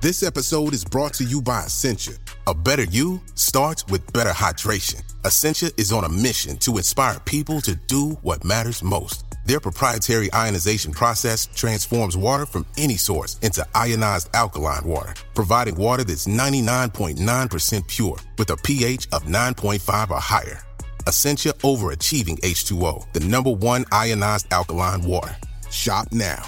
This episode is brought to you by Essentia. A better you starts with better hydration. Essentia is on a mission to inspire people to do what matters most. Their proprietary ionization process transforms water from any source into ionized alkaline water, providing water that's 99.9% pure with a pH of 9.5 or higher. Essentia overachieving H2O, the #1 ionized alkaline water. Shop now.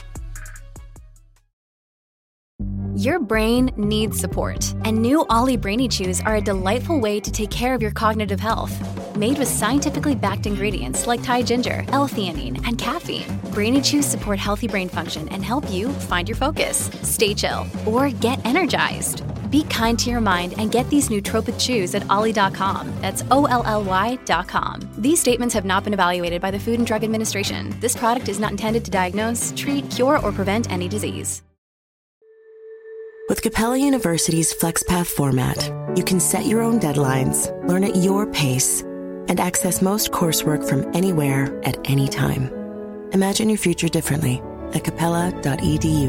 Your brain needs support, and new Ollie Brainy Chews are a delightful way to take care of your cognitive health. Made with scientifically backed ingredients like Thai ginger, L-theanine, and caffeine, Brainy Chews support healthy brain function and help you find your focus, stay chill, or get energized. Be kind to your mind and get these nootropic chews at ollie.com. That's OLLY.com. These statements have not been evaluated by the Food and Drug Administration. This product is not intended to diagnose, treat, cure, or prevent any disease. With Capella University's FlexPath format, you can set your own deadlines, learn at your pace, and access most coursework from anywhere at any time. Imagine your future differently at capella.edu.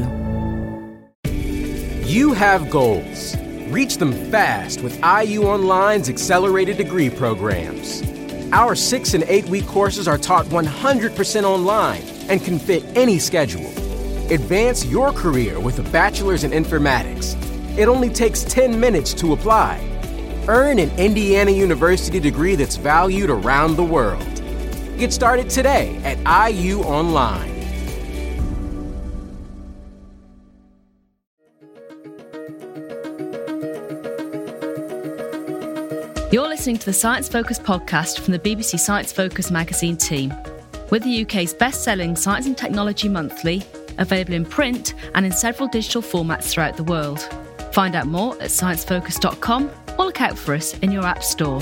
You have goals. Reach them fast with IU Online's accelerated degree programs. Our 6- and 8-week courses are taught 100% online and can fit any schedule. Advance your career with a bachelor's in informatics. It only takes 10 minutes to apply. Earn an Indiana University degree that's valued around the world. Get started today at IU Online. You're listening to the Science Focus podcast from the BBC Science Focus magazine team. We're the UK's best-selling Science and Technology Monthly, available in print and in several digital formats throughout the world. Find out more at sciencefocus.com or look out for us in your app store.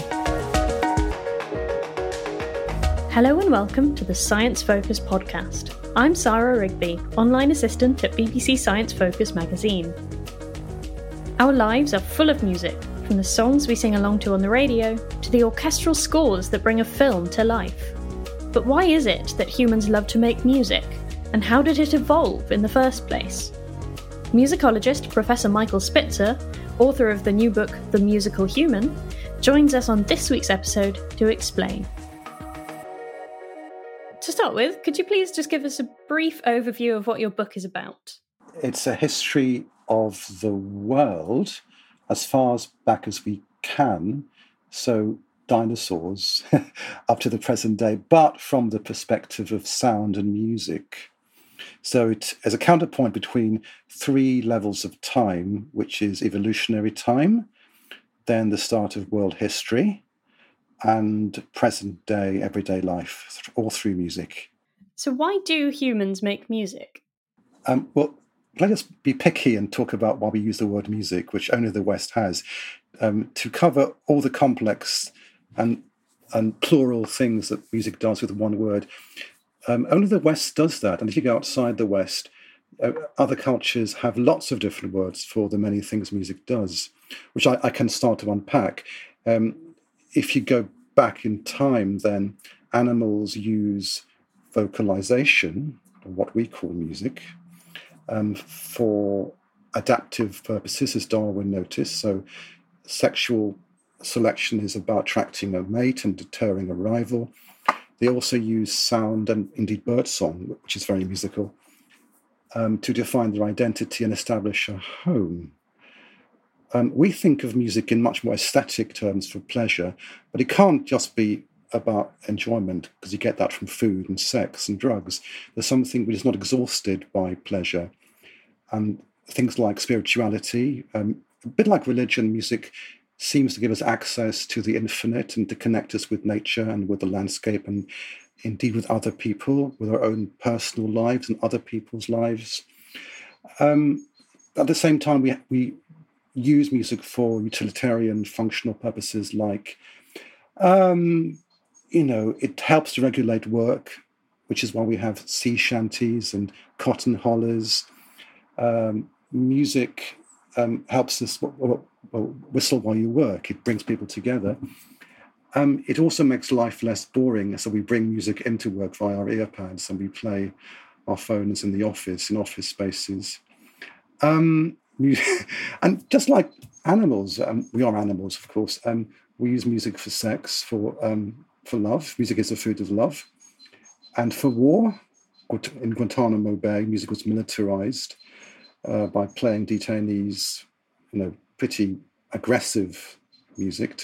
Hello and welcome to the Science Focus podcast. I'm Sarah Rigby, online assistant at BBC Science Focus magazine. Our lives are full of music, from the songs we sing along to on the radio to the orchestral scores that bring a film to life. But why is it that humans love to make music? And how did it evolve in the first place? Musicologist Professor Michael Spitzer, author of the new book The Musical Human, joins us on this week's episode to explain. To start with, could you please just give us a brief overview of what your book is about? It's a history of the world as far as back as we can, so dinosaurs up to the present day, but from the perspective of sound and music. So it as a counterpoint between 3 levels of time, which is evolutionary time, then the start of world history, and present day, everyday life, all through music. So why do humans make music? Well, let us be picky and talk about why we use the word music, which only the West has, to cover all the complex and plural things that music does with one word. Only the West does that. And if you go outside the West, other cultures have lots of different words for the many things music does, which I can start to unpack. If you go back in time, then animals use vocalization, or what we call music, for adaptive purposes, as Darwin noticed. So sexual selection is about attracting a mate and deterring a rival. They also use sound and indeed birdsong, which is very musical, to define their identity and establish a home. We think of music in much more aesthetic terms for pleasure, but it can't just be about enjoyment, because you get that from food and sex and drugs. There's something which is not exhausted by pleasure. And things like spirituality, a bit like religion, music seems to give us access to the infinite and to connect us with nature and with the landscape and indeed with other people, with our own personal lives and other people's lives. At the same time, we use music for utilitarian functional purposes like, it helps to regulate work, which is why we have sea shanties and cotton hollers. Music helps us whistle while you work. It brings people together. It also makes life less boring. So we bring music into work via our earpads and we play our phones in the office, in office spaces. And just like animals, we are animals, of course. We use music for sex, for love. Music is the food of love. And for war, in Guantanamo Bay, music was militarized by playing detainees, pretty aggressive music.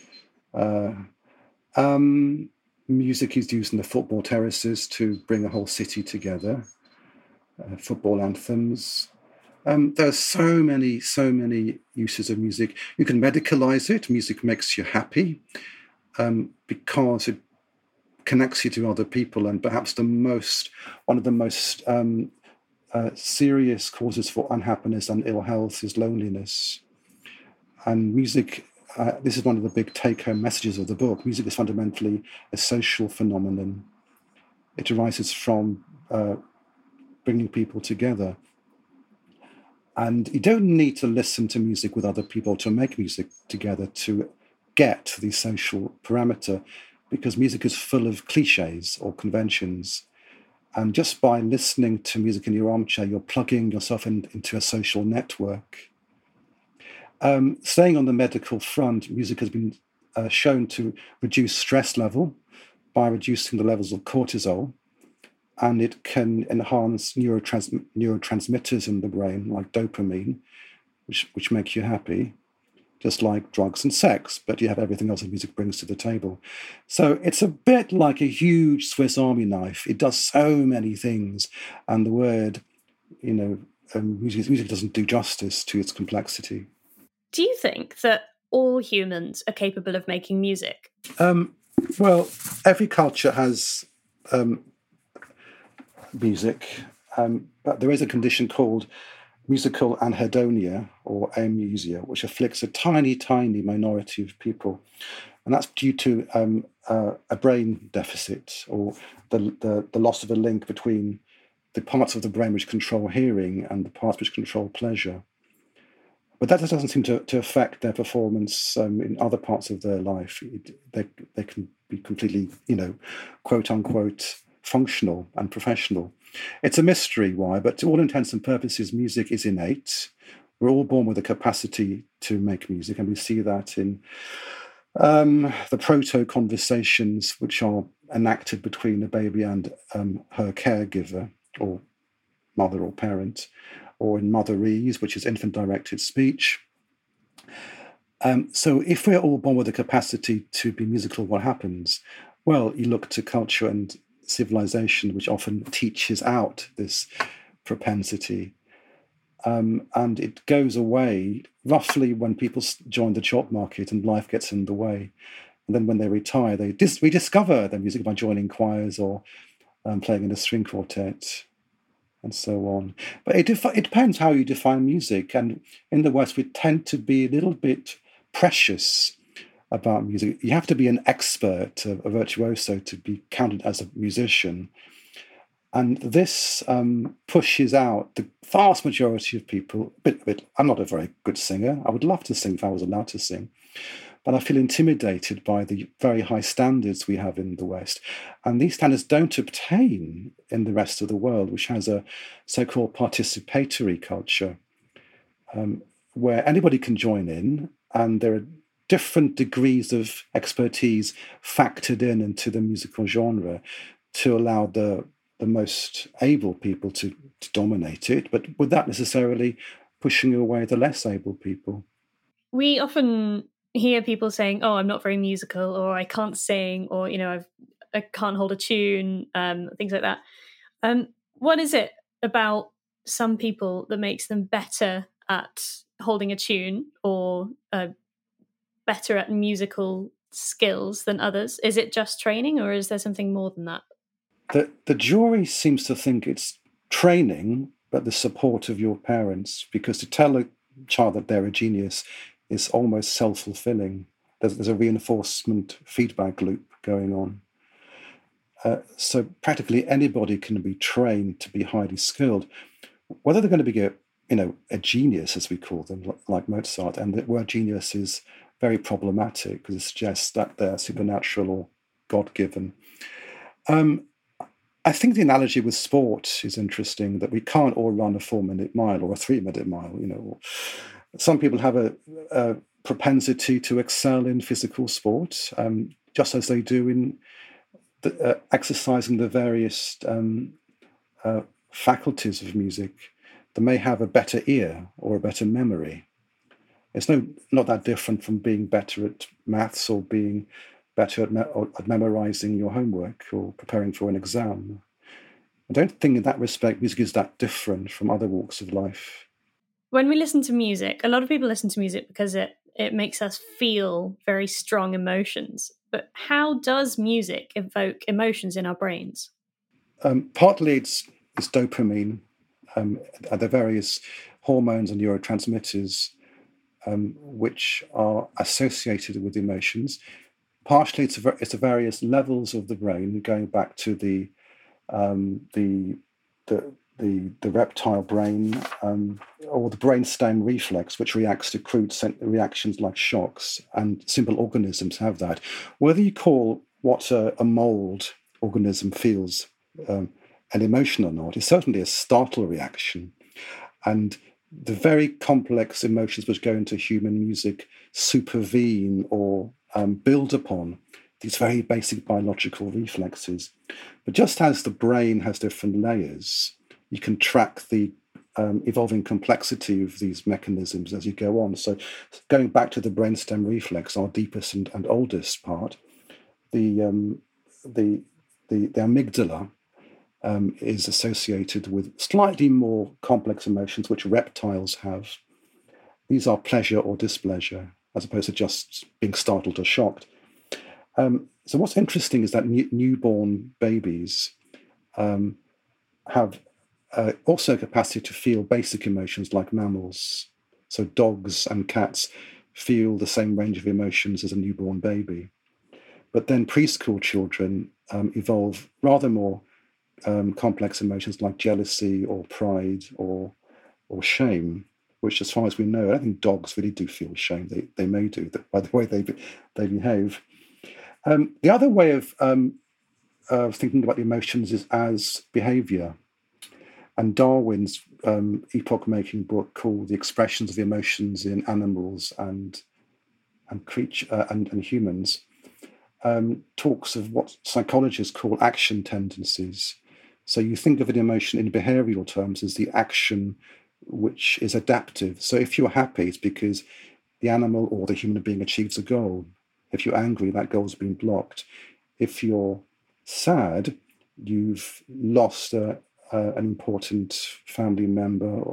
Music is used in the football terraces to bring a whole city together. Football anthems. There are so many uses of music. You can medicalize it. Music makes you happy because it connects you to other people, and perhaps one of the most serious causes for unhappiness and ill health is loneliness. And music, this is one of the big take-home messages of the book. Music is fundamentally a social phenomenon. It arises from bringing people together. And you don't need to listen to music with other people to make music together to get the social parameter, because music is full of cliches or conventions. And just by listening to music in your armchair, you're plugging yourself into a social network. Staying on the medical front, music has been shown to reduce stress level by reducing the levels of cortisol. And it can enhance neurotransmitters in the brain, like dopamine, which make you happy, just like drugs and sex, but you have everything else that music brings to the table. So it's a bit like a huge Swiss Army knife. It does so many things, and the word, music doesn't do justice to its complexity. Do you think that all humans are capable of making music? Well, every culture has music, but there is a condition called musical anhedonia or amusia, which afflicts a tiny, tiny minority of people. And that's due to a brain deficit, or the loss of a link between the parts of the brain which control hearing and the parts which control pleasure. But that doesn't seem to affect their performance in other parts of their life. They can be completely, quote unquote, functional and professional. It's a mystery why, but to all intents and purposes, music is innate. We're all born with a capacity to make music, and we see that in the proto-conversations which are enacted between a baby and her caregiver, or mother or parent, or in motherese, which is infant-directed speech. So if we're all born with a capacity to be musical, what happens? Well, you look to culture and civilization, which often teaches out this propensity. And it goes away roughly when people join the job market and life gets in the way. And then when they retire, they rediscover their music by joining choirs or playing in a string quartet and so on. But it depends how you define music. And in the West, we tend to be a little bit precious about music. You have to be an expert, a virtuoso, to be counted as a musician. And this pushes out the vast majority of people. I'm not a very good singer. I would love to sing if I was allowed to sing. But I feel intimidated by the very high standards we have in the West. And these standards don't obtain in the rest of the world, which has a so-called participatory culture, where anybody can join in, and there are different degrees of expertise factored into the musical genre to allow the most able people to dominate it, but without necessarily pushing away the less able people. We often hear people saying, "Oh, I'm not very musical," or "I can't sing," or I can't hold a tune, things like that. What is it about some people that makes them better at holding a tune or better at musical skills than others? Is it just training, or is there something more than that? The jury seems to think it's training, but the support of your parents, because to tell a child that they're a genius is almost self-fulfilling. There's a reinforcement feedback loop going on. So practically anybody can be trained to be highly skilled. Whether they're going to be a genius, as we call them, like Mozart, and the word genius is very problematic because it suggests that they're supernatural or God-given. I think the analogy with sport is interesting, that we can't all run a 4-minute mile or a 3-minute mile, Some people have a propensity to excel in physical sport, just as they do in exercising the various faculties of music. They may have a better ear or a better memory. It's not that different from being better at maths or being better at memorizing your homework or preparing for an exam. I don't think in that respect music is that different from other walks of life. When we listen to music, a lot of people listen to music because it makes us feel very strong emotions. But how does music evoke emotions in our brains? Partly it's dopamine, the various hormones and neurotransmitters which are associated with emotions. Partially it's the various levels of the brain, going back to the reptile brain, or the brainstem reflex, which reacts to crude reactions like shocks, and simple organisms have that. Whether you call what a mold organism feels an emotion or not, is certainly a startle reaction. And the very complex emotions which go into human music supervene or build upon these very basic biological reflexes. But just as the brain has different layers, you can track the evolving complexity of these mechanisms as you go on. So going back to the brainstem reflex, our deepest and oldest part, the amygdala is associated with slightly more complex emotions which reptiles have. These are pleasure or displeasure, as opposed to just being startled or shocked. So what's interesting is that newborn babies have also a capacity to feel basic emotions like mammals. So dogs and cats feel the same range of emotions as a newborn baby. But then preschool children evolve rather more complex emotions like jealousy or pride or shame, which, as far as we know, I don't think dogs really do feel shame. They may do, by the way they behave. The other way of thinking about the emotions is as behavior. And Darwin's epoch-making book called The Expressions of the Emotions in Animals and Humans talks of what psychologists call action tendencies. So you think of an emotion in behavioral terms as the action which is adaptive. So if you're happy, it's because the animal or the human being achieves a goal. If you're angry, that goal's been blocked. If you're sad, you've lost an important family member.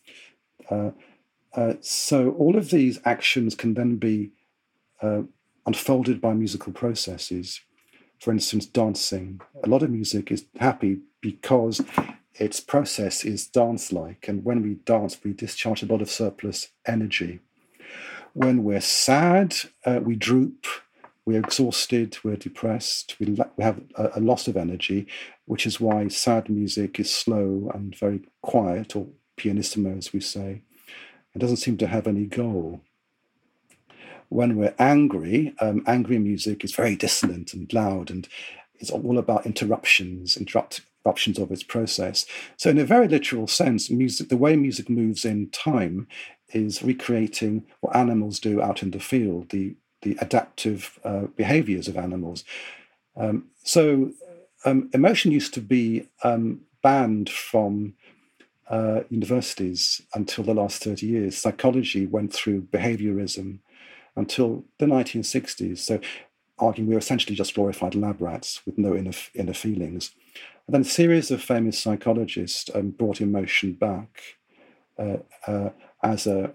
So all of these actions can then be unfolded by musical processes. For instance, dancing. A lot of music is happy because its process is dance-like. And when we dance, we discharge a lot of surplus energy. When we're sad, we droop, we're exhausted, we're depressed, we have a loss of energy, which is why sad music is slow and very quiet, or pianissimo, as we say. It doesn't seem to have any goal. When we're angry, angry music is very dissonant and loud, and it's all about interruptions of its process. So in a very literal sense, music, the way music moves in time, is recreating what animals do out in the field, the adaptive behaviors of animals. So emotion used to be banned from universities until the last 30 years. Psychology went through behaviorism until the 1960s. So arguing we were essentially just glorified lab rats with no inner feelings. And then a series of famous psychologists brought emotion back as a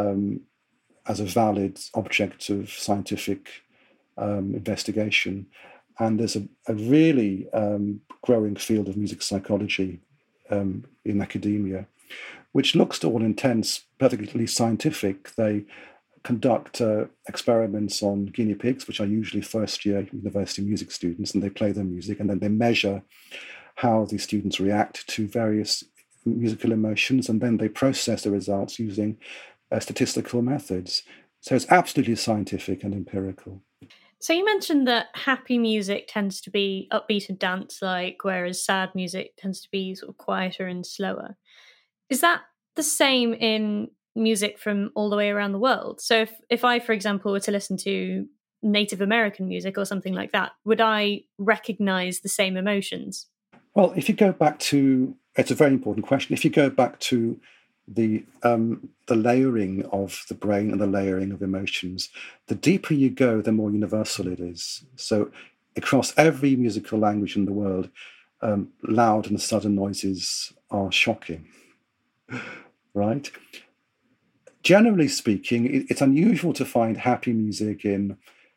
valid object of scientific investigation. And there's a really growing field of music psychology in academia, which looks to all intents perfectly scientific. They conduct experiments on guinea pigs, which are usually first-year university music students, and they play their music, and then they measure how the students react to various musical emotions, and then they process the results using statistical methods. So it's absolutely scientific and empirical. So you mentioned that happy music tends to be upbeat and dance-like, whereas sad music tends to be sort of quieter and slower. Is that the same in music from all the way around the world. So if I, for example, were to listen to Native American music or something like that, would I recognize the same emotions? Well, if you go back to, it's a very important question. If you go back to the layering of the brain and the layering of emotions, the deeper you go, the more universal it is. So across every musical language in the world, loud and sudden noises are shocking, right? Generally speaking, it's unusual to find happy music in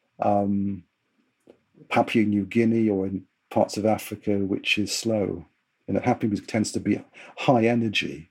Papua New Guinea or in parts of Africa, which is slow. Happy music tends to be high energy.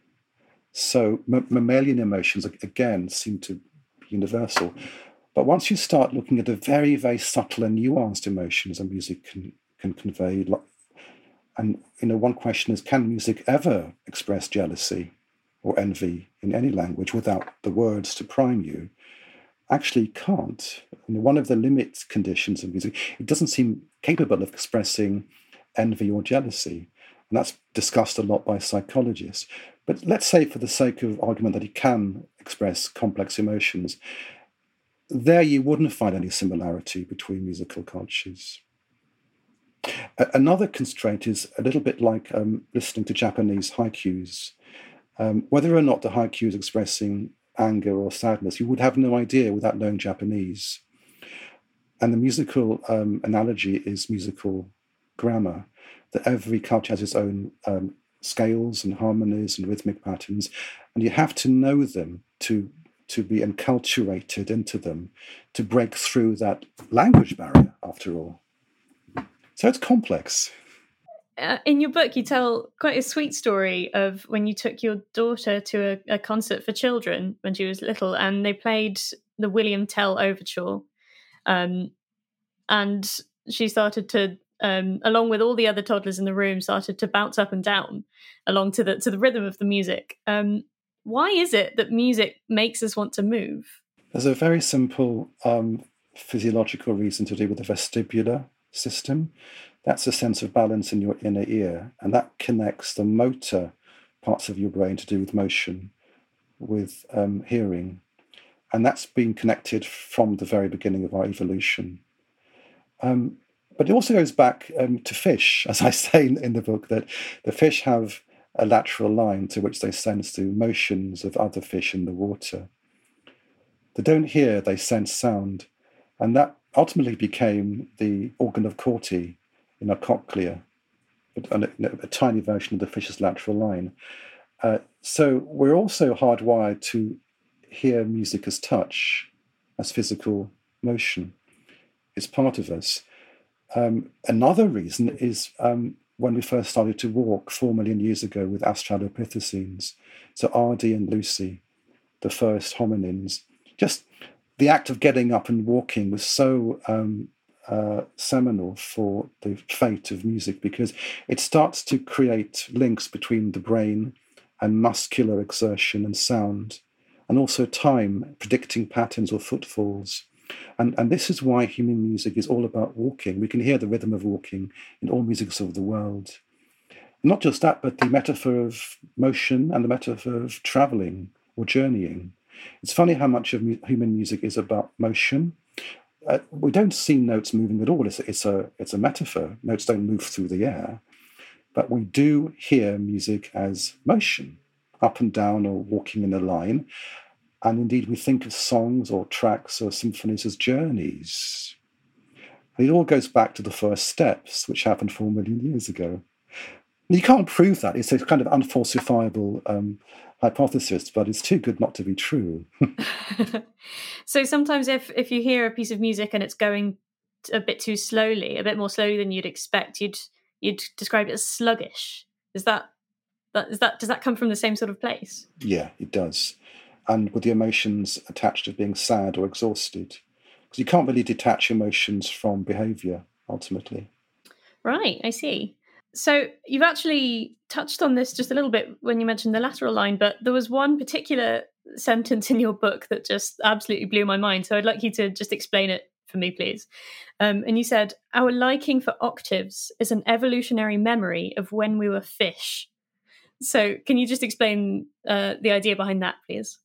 So mammalian emotions, again, seem to be universal. But once you start looking at the very, very subtle and nuanced emotions that music can convey, and one question is, can music ever express jealousy or envy in any language without the words to prime you? Actually can't. One of the limit conditions of music, it doesn't seem capable of expressing envy or jealousy. And that's discussed a lot by psychologists. But let's say, for the sake of argument, that it can express complex emotions. There you wouldn't find any similarity between musical cultures. Another constraint is a little bit like listening to Japanese haikus. Whether or not the haiku is expressing anger or sadness, you would have no idea without knowing Japanese. And the musical analogy is musical grammar, that every culture has its own scales and harmonies and rhythmic patterns, and you have to know them to be enculturated into them, to break through that language barrier, after all. So it's complex. In your book, you tell quite a sweet story of when you took your daughter to a concert for children when she was little, and they played the William Tell Overture. And she started to, along with all the other toddlers in the room, started to bounce up and down along to the rhythm of the music. Why is it that music makes us want to move? There's a very simple physiological reason to do with the vestibular system. That's a sense of balance in your inner ear, and that connects the motor parts of your brain to do with motion, with hearing. And that's been connected from the very beginning of our evolution. But it also goes back to fish, as I say in the book, that the fish have a lateral line to which they sense the motions of other fish in the water. They don't hear, they sense sound. And that ultimately became the organ of Corti in our cochlea, a tiny version of the fish's lateral line. So we're also hardwired to hear music as touch, as physical motion. It's part of us. Another reason is when we first started to walk 4 million years ago with Australopithecines, so Ardi and Lucy, the first hominins. Just the act of getting up and walking was so seminal for the fate of music, because it starts to create links between the brain and muscular exertion and sound, and also time, predicting patterns or footfalls. And this is why human music is all about walking. We can hear the rhythm of walking in all musics of the world. Not just that, but the metaphor of motion and the metaphor of traveling or journeying. It's funny how much of human music is about motion. We don't see notes moving at all. It's a metaphor. Notes don't move through the air. But we do hear music as motion, up and down or walking in a line. And indeed, we think of songs or tracks or symphonies as journeys. And it all goes back to the first steps, which happened 4 million years ago. You can't prove that. It's a kind of unfalsifiable hypothesis, but it's too good not to be true. So sometimes if you hear a piece of music and it's going a bit too slowly, a bit more slowly than you'd expect, you'd describe it as sluggish. Does that come from the same sort of place? Yeah, it does. And with the emotions attached to being sad or exhausted. Because you can't really detach emotions from behaviour, ultimately. Right, I see. So you've actually touched on this just a little bit when you mentioned the lateral line, but there was one particular sentence in your book that just absolutely blew my mind. So I'd like you to just explain it for me, please. And you said, "Our liking for octaves is an evolutionary memory of when we were fish." So can you just explain the idea behind that, please?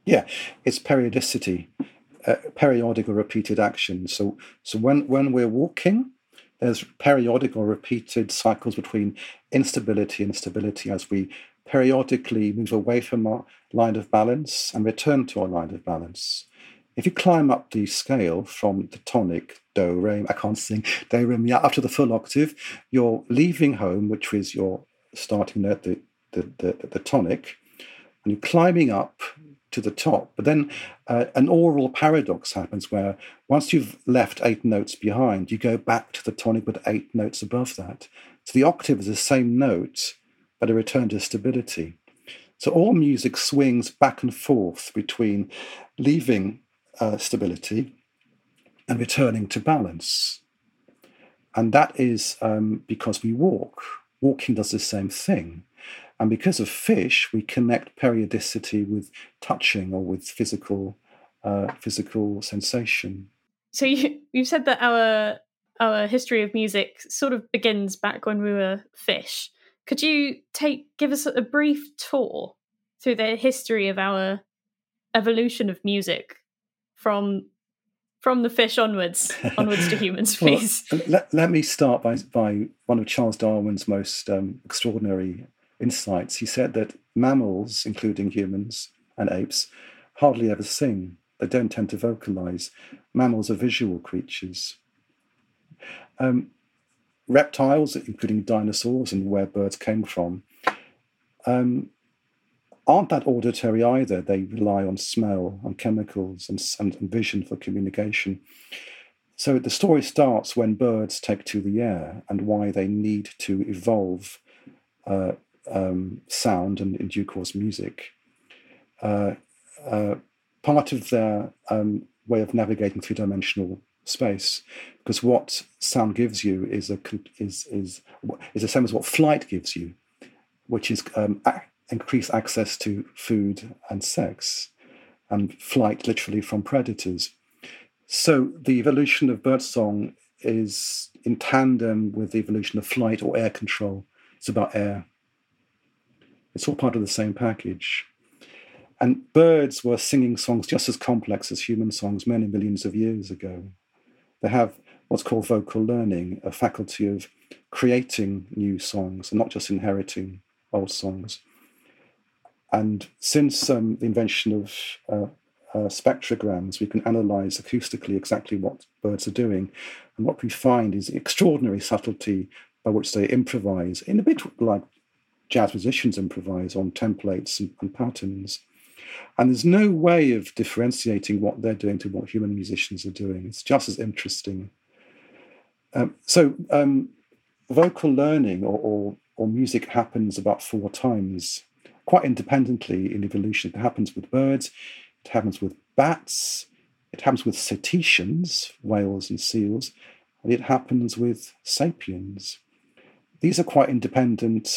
Yeah, it's periodicity, periodic or repeated action. So when we're walking, there's periodic or repeated cycles between instability and stability as we periodically move away from our line of balance and return to our line of balance. If you climb up the scale from the tonic, do, re, I can't sing, do, re, mi, up to the full octave, you're leaving home, which is your starting note, the tonic, and you're climbing up to the top. But then an aural paradox happens where once you've left 8 notes behind, you go back to the tonic with 8 notes above that. So the octave is the same note, but a return to stability. So all music swings back and forth between leaving stability and returning to balance. And that is because we walk. Walking does the same thing. And because of fish, we connect periodicity with touching or with physical sensation. So you've said that our history of music sort of begins back when we were fish. Could you give us a brief tour through the history of our evolution of music from the fish onwards to humans, please? Well, let me start by one of Charles Darwin's most extraordinary insights. He said that mammals, including humans and apes, hardly ever sing. They don't tend to vocalize. Mammals are visual creatures. Reptiles, including dinosaurs and where birds came from, aren't that auditory either. They rely on smell, on chemicals, and vision for communication. So the story starts when birds take to the air and why they need to evolve sound and, in due course, music. Part of their way of navigating three-dimensional space, because what sound gives you is the same as what flight gives you, which is increased access to food and sex, and flight literally from predators. So the evolution of birdsong is in tandem with the evolution of flight or air control. It's about air. It's all part of the same package. And birds were singing songs just as complex as human songs many millions of years ago. They have what's called vocal learning, a faculty of creating new songs and not just inheriting old songs. And since the invention of spectrograms, we can analyze acoustically exactly what birds are doing. And what we find is extraordinary subtlety by which they improvise, in a bit like jazz musicians improvise on templates and patterns. And there's no way of differentiating what they're doing to what human musicians are doing. It's just as interesting. So vocal learning or music happens about 4 times, quite independently in evolution. It happens with birds, it happens with bats, it happens with cetaceans, whales and seals, and it happens with sapiens. These are quite independent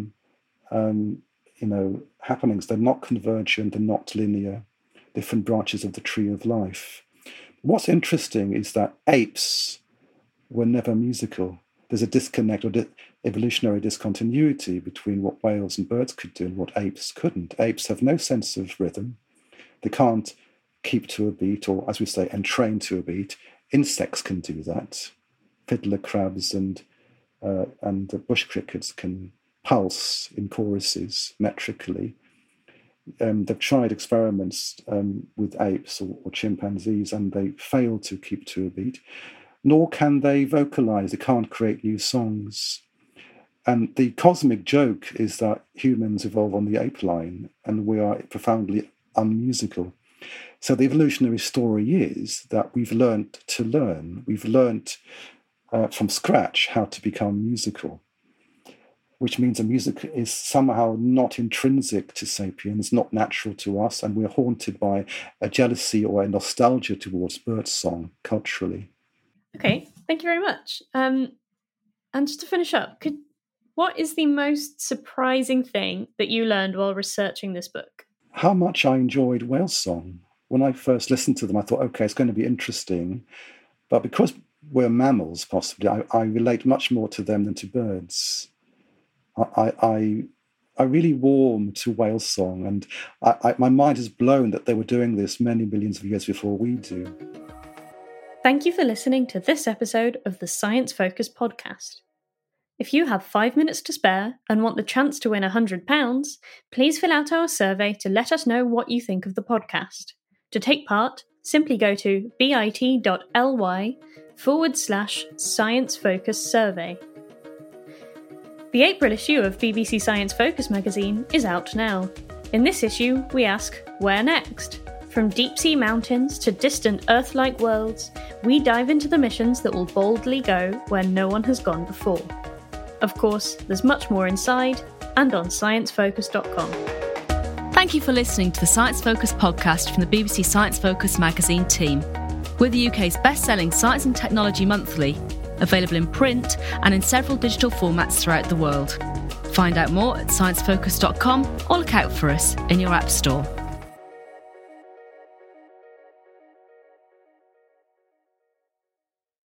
happenings. They're not convergent, they're not linear, different branches of the tree of life. What's interesting is that apes were never musical. There's a disconnect or evolutionary discontinuity between what whales and birds could do and what apes couldn't. Apes have no sense of rhythm. They can't keep to a beat, or as we say, entrain to a beat. Insects can do that. Fiddler crabs and bush crickets can pulse in choruses metrically. They've tried experiments with apes or chimpanzees, and they fail to keep to a beat. Nor can they vocalize. They can't create new songs. And the cosmic joke is that humans evolve on the ape line, and we are profoundly unmusical. So the evolutionary story is that we've learned to learn. We've learned from scratch how to become musical, which means that music is somehow not intrinsic to sapiens, not natural to us, and we're haunted by a jealousy or a nostalgia towards birdsong culturally. Okay, thank you very much. And just to finish up, what is the most surprising thing that you learned while researching this book? How much I enjoyed whale song. When I first listened to them, I thought, okay, it's going to be interesting. But because we're mammals, possibly, I relate much more to them than to birds. I I really warm to whale song, and my mind is blown that they were doing this many millions of years before we do. Thank you for listening to this episode of the Science Focus podcast. If you have 5 minutes to spare and want the chance to win £100, please fill out our survey to let us know what you think of the podcast. To take part, simply go to bit.ly/Science Focus survey. The April issue of BBC Science Focus magazine is out now. In this issue, we ask, where next? From deep-sea mountains to distant Earth-like worlds, we dive into the missions that will boldly go where no one has gone before. Of course, there's much more inside and on sciencefocus.com. Thank you for listening to the Science Focus podcast from the BBC Science Focus magazine team. We're the UK's best-selling Science and Technology Monthly, available in print and in several digital formats throughout the world. Find out more at sciencefocus.com or look out for us in your app store.